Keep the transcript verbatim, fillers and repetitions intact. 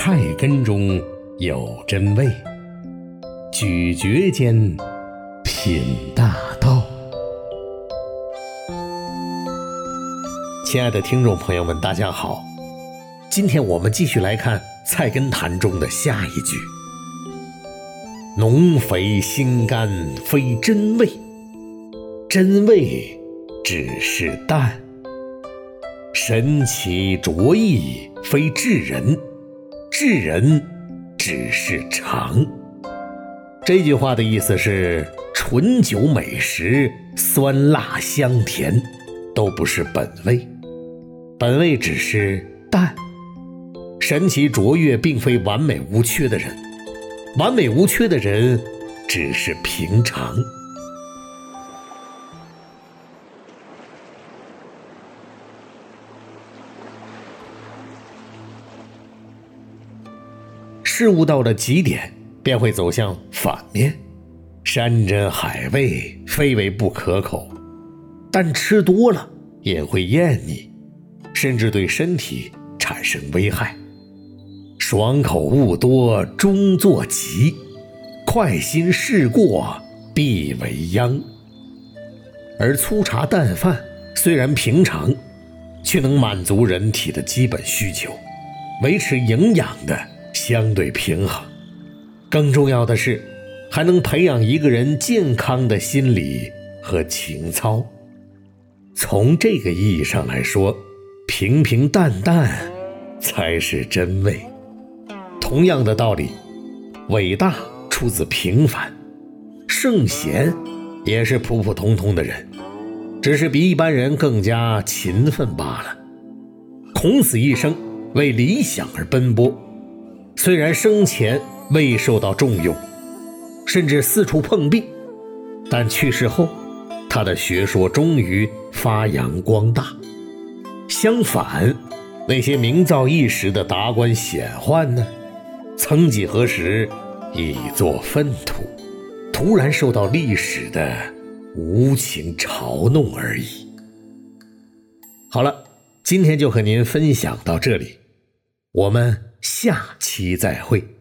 菜根中有真味，咀嚼间品大道。亲爱的听众朋友们，大家好，今天我们继续来看《菜根谭》中的下一句：浓肥心甘非真味，真味只是淡；神奇卓异非智人，智人只是常。这句话的意思是，醇酒美食，酸辣香甜，都不是本味，本味只是淡。神奇卓越并非完美无缺的人，完美无缺的人只是平常。事物到了极点，便会走向反面。山珍海味非为不可口，但吃多了也会厌腻，甚至对身体产生危害。爽口物多终作疾，快心事过必为殃。而粗茶淡饭虽然平常，却能满足人体的基本需求，维持营养的相对平衡。更重要的是，还能培养一个人健康的心理和情操。从这个意义上来说，平平淡淡才是真味。同样的道理，伟大出自平凡，圣贤也是普普通通的人，只是比一般人更加勤奋罢了。孔子一生为理想而奔波，虽然生前未受到重用，甚至四处碰壁，但去世后，他的学说终于发扬光大。相反，那些名噪一时的达官显宦呢，曾几何时已作粪土，突然受到历史的无情嘲弄而已。好了，今天就和您分享到这里，我们下期再会。